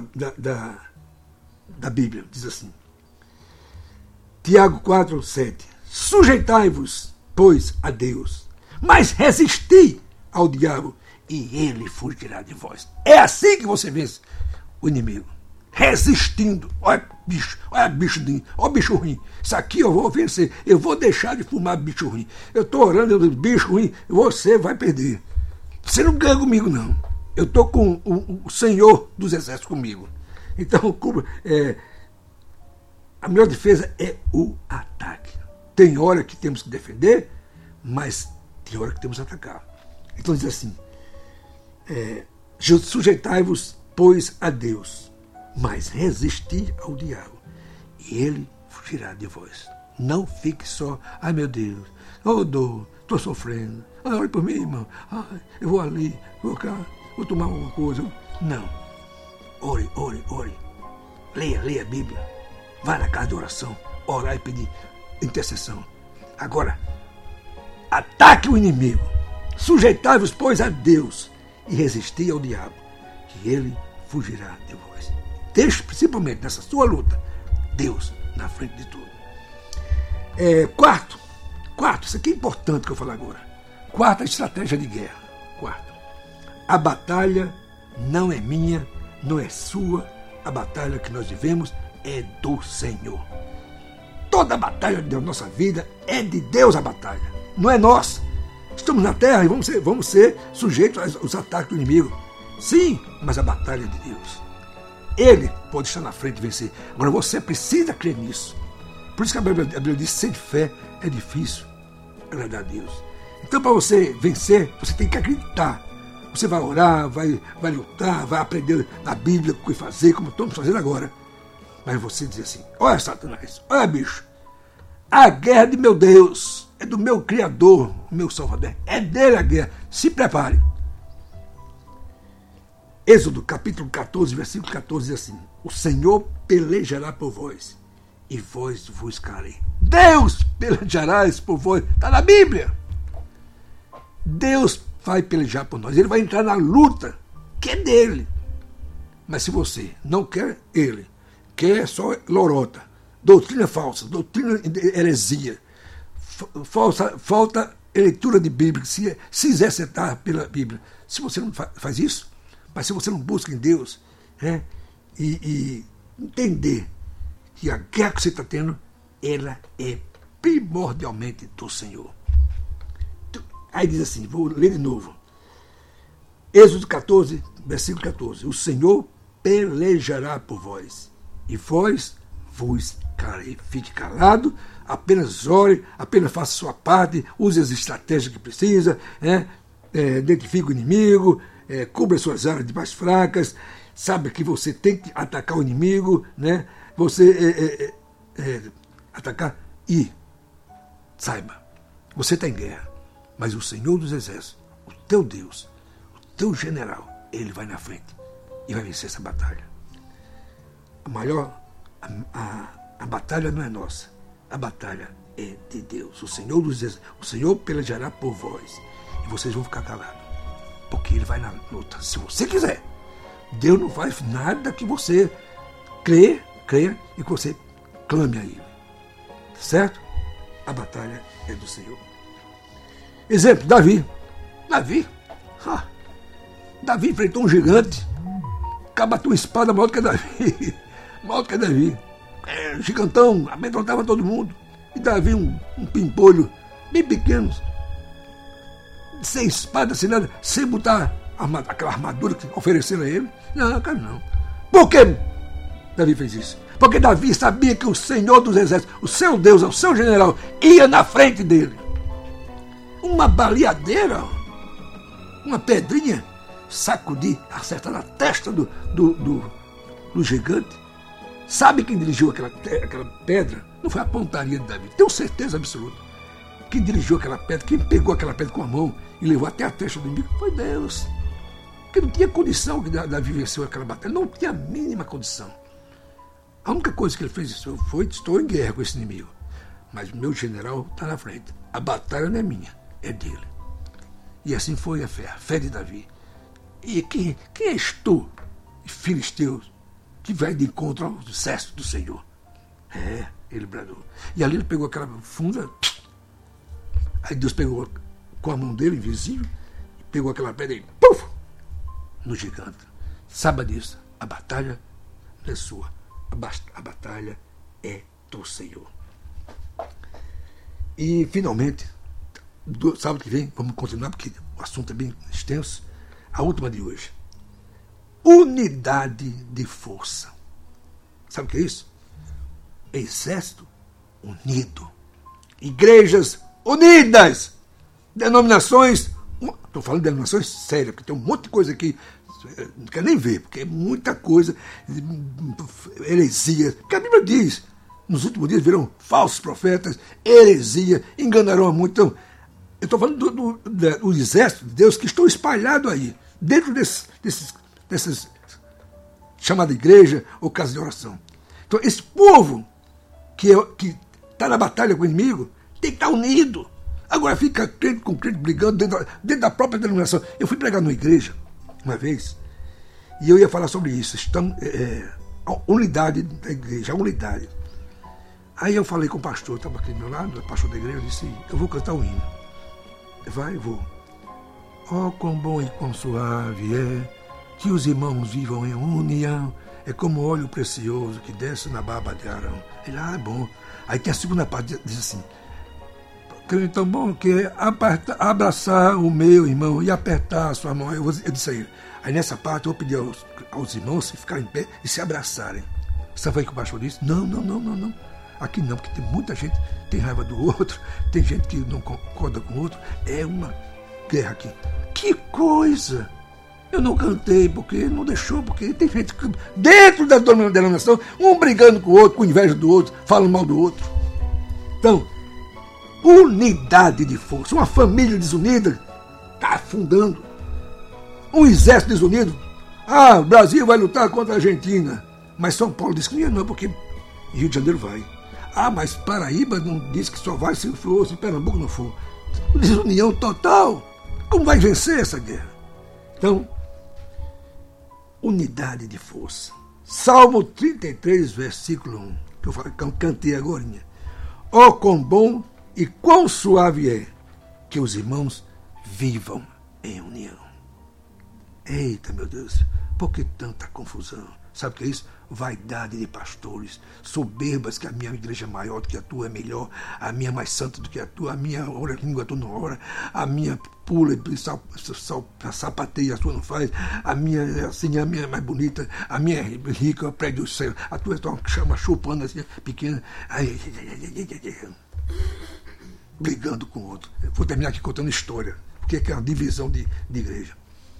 da Bíblia, diz assim, Tiago 4,7, sujeitai-vos, pois, a Deus, mas resisti ao diabo, e ele fugirá de vós. É assim que você vence o inimigo. Resistindo. Olha bicho ruim. Isso aqui eu vou vencer. Eu vou deixar de fumar bicho ruim. Eu estou orando, bicho ruim, você vai perder. Você não ganha comigo, não. Eu estou com o Senhor dos Exércitos comigo. Então, a melhor defesa é o ataque. Tem hora que temos que defender, mas tem hora que temos que atacar. Então diz assim, sujeitai-vos, pois, a Deus, mas resisti ao diabo, e ele fugirá de vós. Não fique só, ai meu Deus, oh dor, estou sofrendo, ore por mim, irmão, ai, eu vou ali, vou cá, vou tomar alguma coisa. Não, ore. Leia a Bíblia, vá na casa de oração, orar e pedir intercessão. Agora, ataque o inimigo, sujeitai-vos, pois, a Deus e resisti ao diabo, que ele fugirá de vós. Deixe, principalmente nessa sua luta, Deus na frente de tudo. Quarto, isso aqui é importante que eu falo agora. Quarta estratégia de guerra. Quarto, a batalha não é minha, não é sua, a batalha que nós vivemos é do Senhor. Toda a batalha da nossa vida é de Deus a batalha, não é nossa. Estamos na terra e vamos ser sujeitos aos ataques do inimigo. Sim, mas a batalha é de Deus. Ele pode estar na frente e vencer. Agora você precisa crer nisso. Por isso que a Bíblia diz, sem fé é difícil agradar a Deus. Então, para você vencer, você tem que acreditar. Você vai orar, vai lutar, vai aprender na Bíblia o que fazer, como estamos fazendo agora. Mas você diz assim, olha Satanás, olha bicho, a guerra é de meu Deus, é do meu Criador, o meu Salvador, é dele a guerra, se prepare. Êxodo capítulo 14, versículo 14 diz assim, o Senhor pelejará por vós, e vós vos carei. Deus pelejará por vós, está na Bíblia. Deus vai pelejar por nós, ele vai entrar na luta, que é dele. Mas se você não quer ele, quer só lorota, doutrina falsa, doutrina de heresia, falta leitura de Bíblia, se exercitar pela Bíblia. Se você não faz isso, mas se você não busca em Deus, e entender que a guerra que você está tendo, ela é primordialmente do Senhor. Aí diz assim, vou ler de novo. Êxodo 14, versículo 14. O Senhor pelejará por vós, e vós vos carei. Fique calado, apenas ore, apenas faça a sua parte, use as estratégias que precisa, identifique o inimigo, cubra suas áreas de mais fracas, sabe que você tem que atacar o inimigo, você atacar e saiba, você está em guerra, mas o Senhor dos Exércitos, o teu Deus, o teu general, ele vai na frente e vai vencer essa batalha. A batalha não é nossa, a batalha é de Deus. O Senhor dos Exércitos, o Senhor pelejará por vós e vocês vão ficar calados, porque ele vai na luta. Se você quiser, Deus não faz nada que você creia e que você clame a ele. Certo? A batalha é do Senhor. Exemplo, Davi enfrentou um gigante, bateu uma espada maior do que Davi, gigantão, amedrontava todo mundo, e Davi um pimpolho bem pequeno, sem espada, sem nada, sem botar aquela armadura que ofereceram a ele. Não, cara, não. Por que Davi fez isso? Porque Davi sabia que o Senhor dos Exércitos, o seu Deus, o seu general, ia na frente dele. Uma baleadeira, uma pedrinha, sacudir, acertar na testa do gigante. Sabe quem dirigiu aquela pedra? Não foi a pontaria de Davi, tenho certeza absoluta. Quem dirigiu aquela pedra, quem pegou aquela pedra com a mão e levou até a testa do inimigo, foi Deus. Porque não tinha condição que Davi venceu aquela batalha, não tinha a mínima condição. A única coisa que ele fez foi, estou em guerra com esse inimigo, mas meu general está na frente. A batalha não é minha, é dele. E assim foi a fé de Davi. E quem és tu, filisteus, que vai de encontro ao exército do Senhor? Ele bradou. E ali ele pegou aquela funda, aí Deus pegou com a mão dele, invisível, e pegou aquela pedra e puf, no gigante. Saiba disso, a batalha não é sua, a batalha é do Senhor. E finalmente, sábado que vem, vamos continuar, porque o assunto é bem extenso, a última de hoje. Unidade de força. Sabe o que é isso? Exército unido. Igrejas unidas. Denominações. Estou falando de denominações sérias, porque tem um monte de coisa aqui. Não quero nem ver, porque é muita coisa. Heresia. Porque a Bíblia diz: nos últimos dias virão falsos profetas, heresia, enganarão muito. Então, eu estou falando do exército de Deus que estão espalhados aí, dentro dessas chamadas igreja ou casa de oração. Então, esse povo que está na batalha com o inimigo tem que estar unido. Agora fica crente com crente brigando dentro da própria denominação. Eu fui pregar numa igreja uma vez e eu ia falar sobre isso. A unidade da igreja, a unidade. Aí eu falei com o pastor, estava aqui do meu lado, o pastor da igreja, eu disse, eu vou cantar um hino. Vai, eu vou. Oh, quão bom e quão suave é que os irmãos vivam em união. É como óleo precioso que desce na barba de Arão. Ele, é bom. Aí tem a segunda parte, diz assim, que tão bom que é abraçar o meu irmão e apertar a sua mão. Eu disse a ele. Aí nessa parte eu pedi aos irmãos ficarem em pé e se abraçarem. Sabe o que o pastor disse? Não. Aqui não, porque tem muita gente que tem raiva do outro, tem gente que não concorda com o outro. É uma guerra aqui. Que coisa! Eu não cantei porque não deixou, porque tem gente que, dentro da denominação, um brigando com o outro, com inveja do outro, falando mal do outro. Então, unidade de força. Uma família desunida está afundando. Um exército desunido. O Brasil vai lutar contra a Argentina. Mas São Paulo diz que não, porque Rio de Janeiro vai. Mas Paraíba não diz que só vai se for, se Pernambuco não for. Desunião total. Como vai vencer essa guerra? Então, unidade de força. Salmo 33, versículo 1, que eu cantei agora. Oh, quão bom e quão suave é que os irmãos vivam em união. Eita, meu Deus, por que tanta confusão? Sabe o que é isso? Vaidade de pastores, soberbas que a minha igreja é maior do que a tua, é melhor, a minha é mais santa do que a tua, a minha ora língua, a tua não ora, a minha pula e sapateia, a tua não faz, a minha é assim, a minha é mais bonita, a minha é rica, eu prego o céu, a tua é uma chama chupando assim, pequena, brigando com o outro. Eu vou terminar aqui contando história, porque é uma divisão de igreja.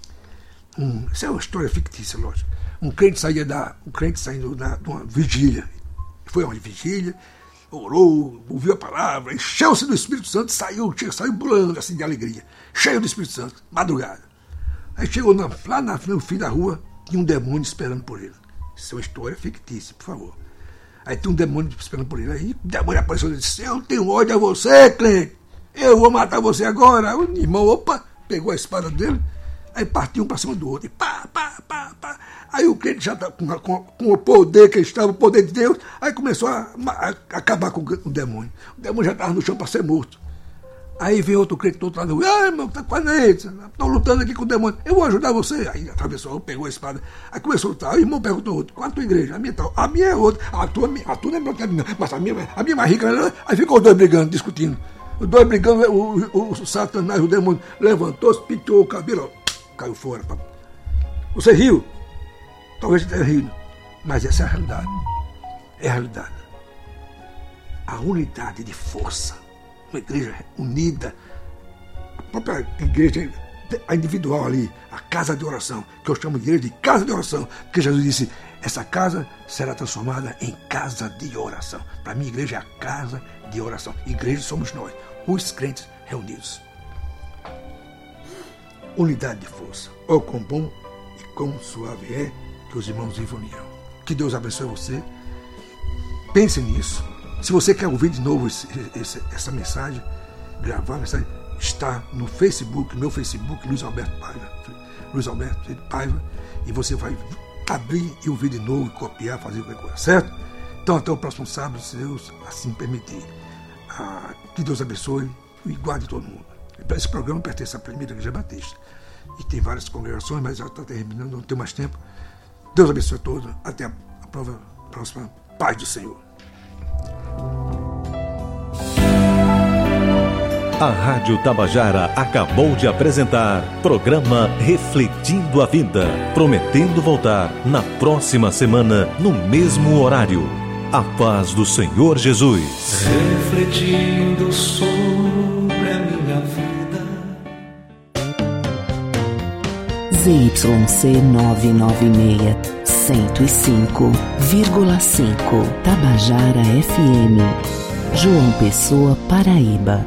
Isso é uma história fictícia, lógico. Um crente saindo de uma vigília. Foi a uma vigília, orou, ouviu a palavra, encheu-se do Espírito Santo, saiu pulando assim de alegria, cheio do Espírito Santo, madrugada. Aí chegou lá no fim da rua, tinha um demônio esperando por ele. Isso é uma história fictícia, por favor. Aí tinha um demônio esperando por ele. Aí o demônio apareceu e disse, eu tenho ódio a você, crente, eu vou matar você agora. Aí o irmão, pegou a espada dele, aí partiu um para cima do outro, e pá. Aí o crente já está com o poder que estava, o poder de Deus, aí começou a acabar com o demônio. O demônio já estava no chão para ser morto. Aí veio outro crente do outro lado, irmão, está quase aí, estou lutando aqui com o demônio, eu vou ajudar você. Aí atravessou, pegou a espada, aí começou a lutar. Aí o irmão perguntou ao outro, qual a tua igreja? A minha tal, a minha é outra, a tua não é melhor que a minha, mas a minha é mais rica. Aí ficou os dois brigando, discutindo. Os dois brigando, o Satanás, o demônio, levantou-se, pintou o cabelo, caiu fora. Você riu? Talvez tenha rido, mas essa é a realidade. É a realidade. A unidade de força. Uma igreja unida. A própria igreja, a individual ali, a casa de oração, que eu chamo de igreja de casa de oração, porque Jesus disse, essa casa será transformada em casa de oração. Para mim, igreja é a casa de oração. Igreja somos nós, os crentes reunidos. Unidade de força. Oh, quão bom e quão suave é que os irmãos vivam em união. Que Deus abençoe você. Pense nisso. Se você quer ouvir de novo essa mensagem, gravar a mensagem, está no Facebook, meu Facebook, Luiz Alberto Paiva, e você vai abrir e ouvir de novo, copiar, fazer qualquer coisa, certo? Então até o próximo sábado, se Deus assim permitir. Que Deus abençoe e guarde todo mundo. Esse programa pertence à primeira Igreja Batista. E tem várias congregações, mas já está terminando, não tem mais tempo. Deus abençoe a todos. Até a próxima. Paz do Senhor. A Rádio Tabajara acabou de apresentar programa Refletindo a Vida, prometendo voltar na próxima semana, no mesmo horário. A paz do Senhor Jesus. Refletindo sobre a minha vida. ZYC 996, 105,5, Tabajara FM, João Pessoa, Paraíba.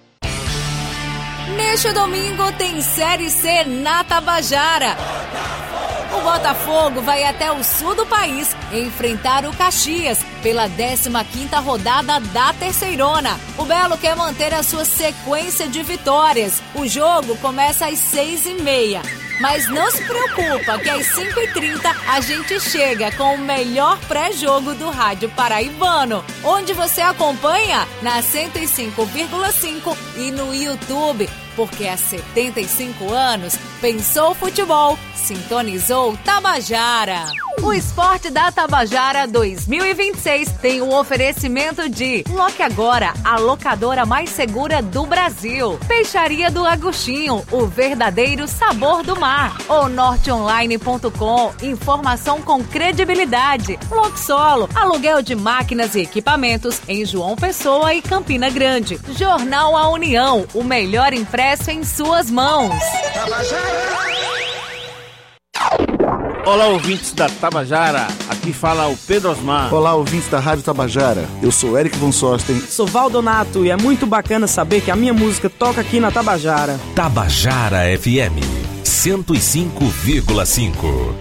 Neste domingo tem Série C na Tabajara. O Botafogo vai até o sul do país enfrentar o Caxias pela 15ª rodada da Terceirona. O Belo quer manter a sua sequência de vitórias. O jogo começa às 6h30. Mas não se preocupa que às 5h30 a gente chega com o melhor pré-jogo do rádio paraibano, onde você acompanha na 105,5 e no YouTube, porque há 75 anos pensou futebol, sintonizou Tabajara. O Esporte da Tabajara 2026 tem o oferecimento de Loque Agora, a locadora mais segura do Brasil. Peixaria do Agostinho, o verdadeiro sabor do mar. O norteonline.com, informação com credibilidade. Loxolo, aluguel de máquinas e equipamentos em João Pessoa e Campina Grande. Jornal A União, o melhor impresso em suas mãos. Olá, ouvintes da Tabajara, aqui fala o Pedro Osmar. Olá, ouvintes da Rádio Tabajara, eu sou Eric Von Sosten. Sou Valdonato e é muito bacana saber que a minha música toca aqui na Tabajara. Tabajara FM 105,5.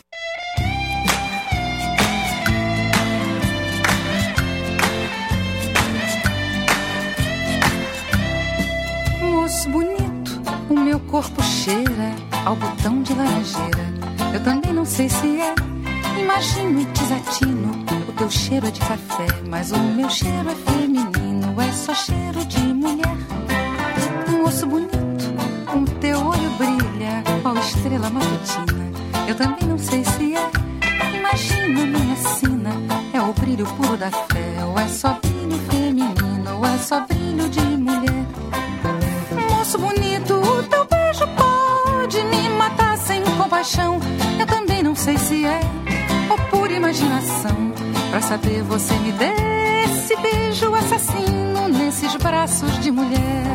Moço bonito, o meu corpo cheira ao botão de laranjeira. Eu também não sei se é, imagino e desatino. O teu cheiro é de café, mas o meu cheiro é feminino. É só cheiro de mulher. Moço bonito, o teu olho brilha qual estrela matutina. Eu também não sei se é, imagina minha sina. É o brilho puro da fé, ou é só brilho feminino, ou é só brilho de mulher. Moço bonito, o teu beijo pode me matar sem compaixão. Eu também não sei se é ou pura imaginação. Pra saber você me dê esse beijo assassino nesses braços de mulher.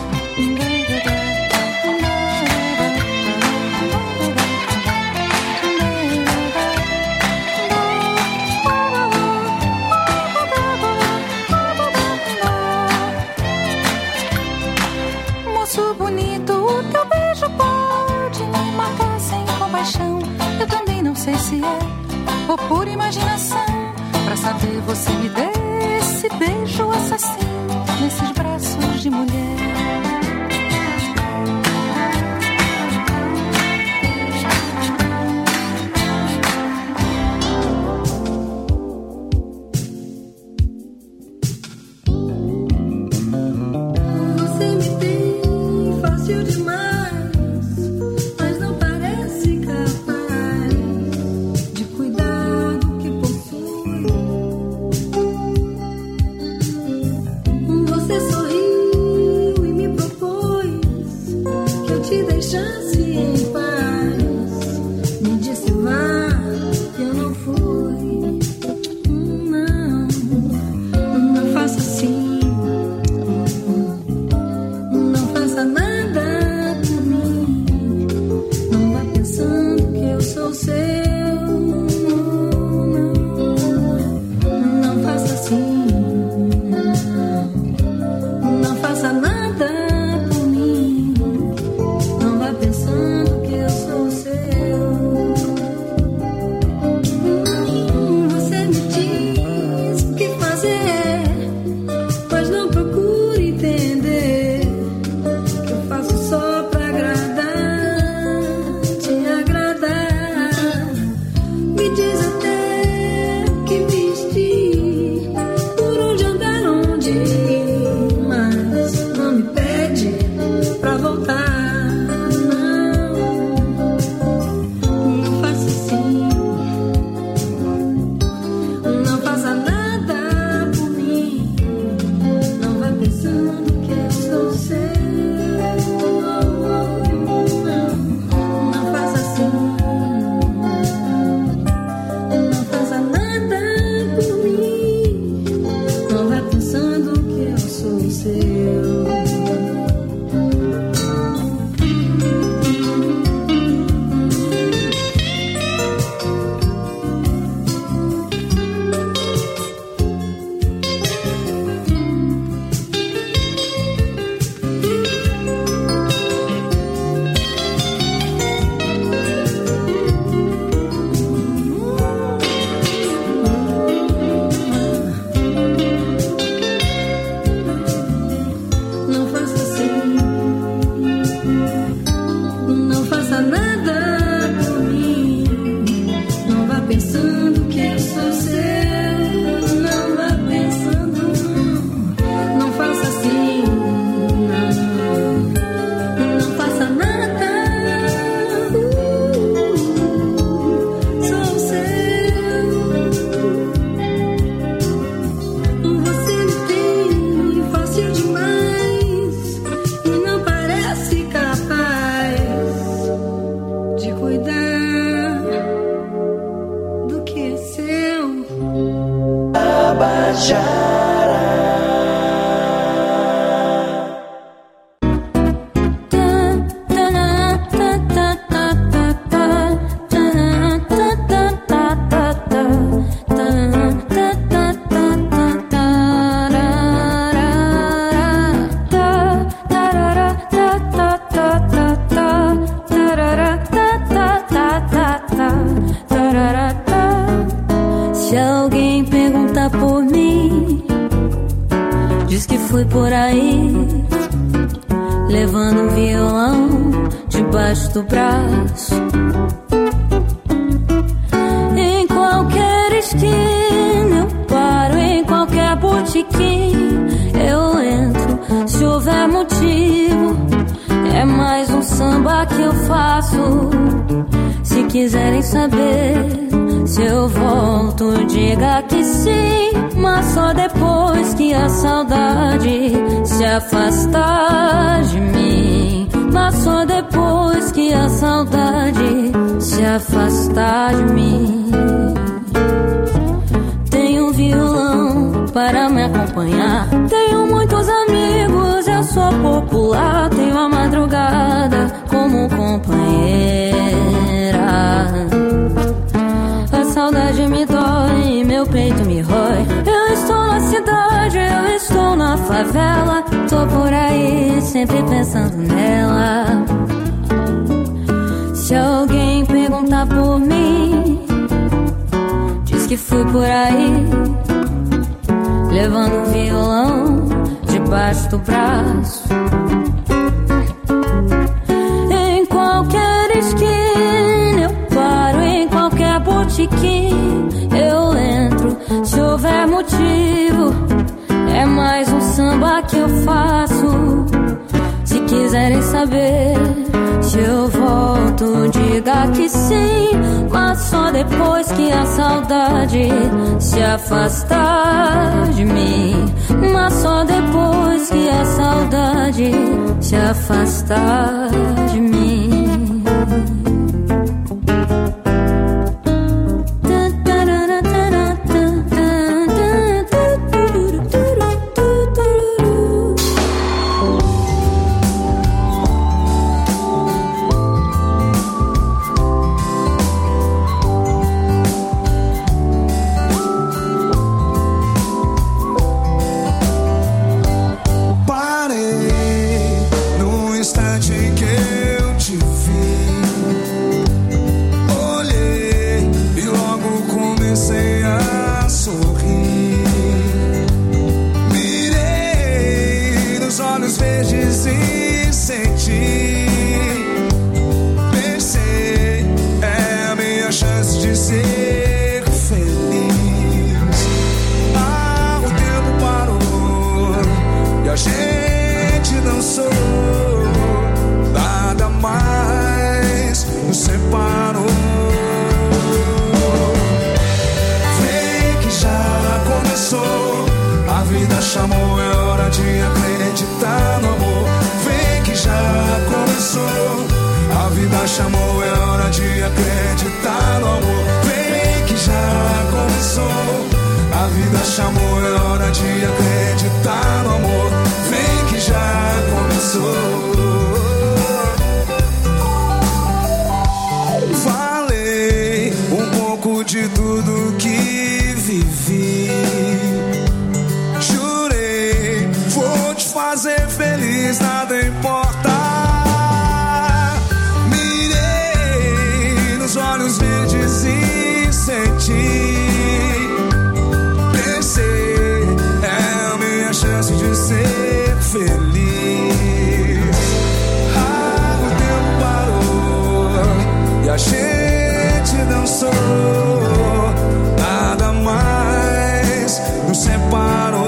Moço bonito, o teu beijo pode me matar sem compaixão. Eu também não sei se é ou pura imaginação. Pra saber você me dê esse beijo assassino nesses braços de mulher. Tabajara. Se alguém perguntar por mim, diz que fui por aí, levando um violão debaixo do braço. Em qualquer esquina eu paro, em qualquer botequim eu entro. Se houver motivo, é mais um samba que eu faço. Se quiserem saber se eu volto, diga que sim, mas só depois que a saudade se afastar de mim. Mas só depois que a saudade se afastar de mim. Tenho um violão para me acompanhar, tenho muitos amigos, eu sou popular. Tenho a madrugada como companheira. A saudade me dói, meu peito me rói. Eu estou na cidade, eu estou na favela. Tô por aí, sempre pensando nela. Se alguém perguntar por mim, diz que fui por aí, levando um violão debaixo do braço. Em qualquer esquina eu paro, em qualquer botequim eu entro. Se houver motivo, é mais um samba que eu faço. Se quiserem saber se eu volto, diga que sim, mas só depois que a saudade se afastar de mim. Mas só depois que a saudade se afastar de mim. Chamou, é hora de acreditar no amor. Vem que já começou. A vida chamou, é hora de acreditar no amor. Vem que já começou. A vida chamou, é hora de acreditar no amor. Vem que já começou. Falei um pouco de tudo que vivi. Fazer feliz, nada importa. Mirei nos olhos verdes e senti. Pensei, é a minha chance de ser feliz. O tempo parou e a gente dançou. Nada mais nos separou.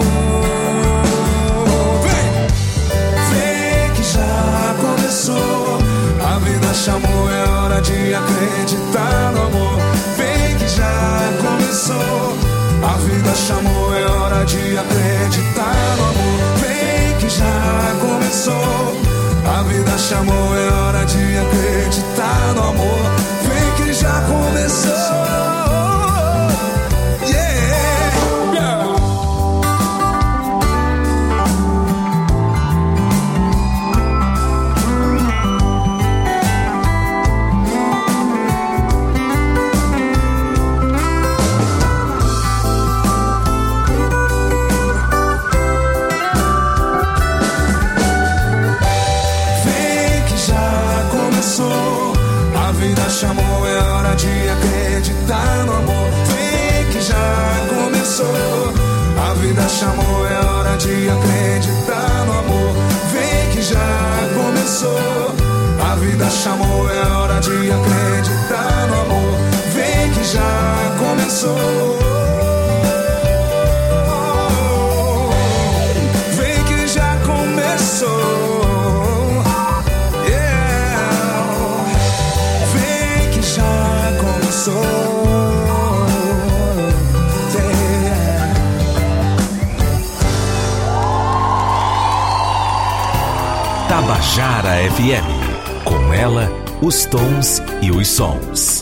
A vida chamou, é hora de acreditar no amor. Vem que já começou. A vida chamou, é hora de acreditar no amor. Vem que já começou. A vida chamou, é hora de acreditar no amor. Vem que já começou. Yeah. chamou, é hora de acreditar no amor. Vem que já começou. A vida chamou, é hora de acreditar no amor. Vem que já começou. Vem que já começou. Yeah. Vem que já começou. Tabajara FM. Com ela, os tons e os sons.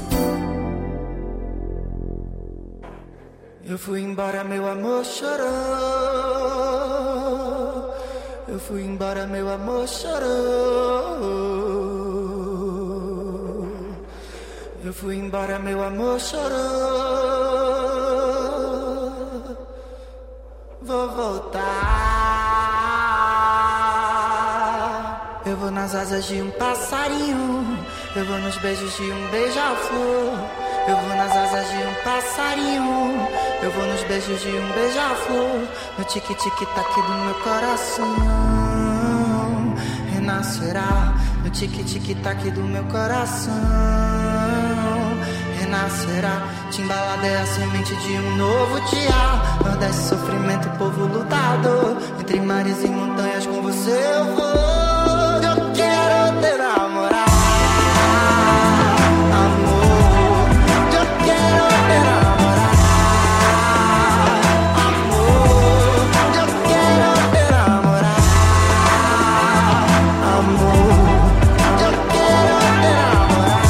Eu fui embora, meu amor chorou. Eu fui embora, meu amor chorou. Eu fui embora, meu amor chorou. Vou voltar. Eu vou nas asas de um passarinho. Eu vou nos beijos de um beija-flor. Eu vou nas asas de um passarinho. Eu vou nos beijos de um beija-flor. No tic-tic-tac do meu coração renascerá. No tic-tic-tac do meu coração renascerá. Timbalada é a semente de um novo dia. Nordeste, sofrimento, povo lutador. Entre mares e montanhas com você eu vou. Eu quero te namorar, amor. Eu quero te namorar, amor. Eu quero te namorar, amor. Eu quero te namorar,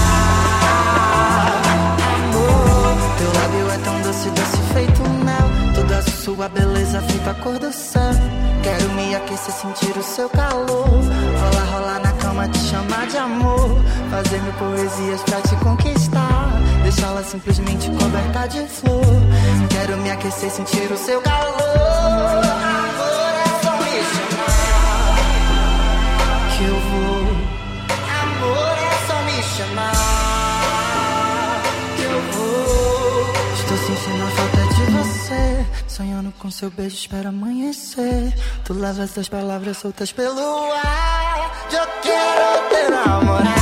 amor. Teu lábio é tão doce, doce feito mel. Toda sua beleza feita a cor do céu. Quero me aquecer, sentir o seu calor. Rolar, rolar na cama, te chamar de amor. Fazer mil poesias pra te conquistar. Deixá-la simplesmente coberta de flor. Quero me aquecer, sentir o seu calor. Amor é só me chamar que eu vou. Amor é só me chamar que eu vou. Estou sentindo a falta de você. Sonhando com seu beijo, espero amanhecer. Tu levas das palavras soltas pelo ar. Eu quero te namorar,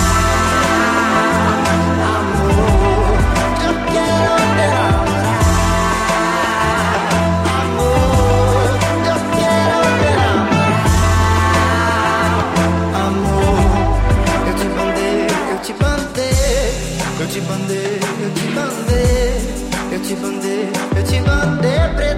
amor. Eu quero te namorar, amor. Eu quero te namorar, amor. Eu te bandei, eu te bandei. Eu te bandei, eu te bandei. Eu te bandei, eu te bandei.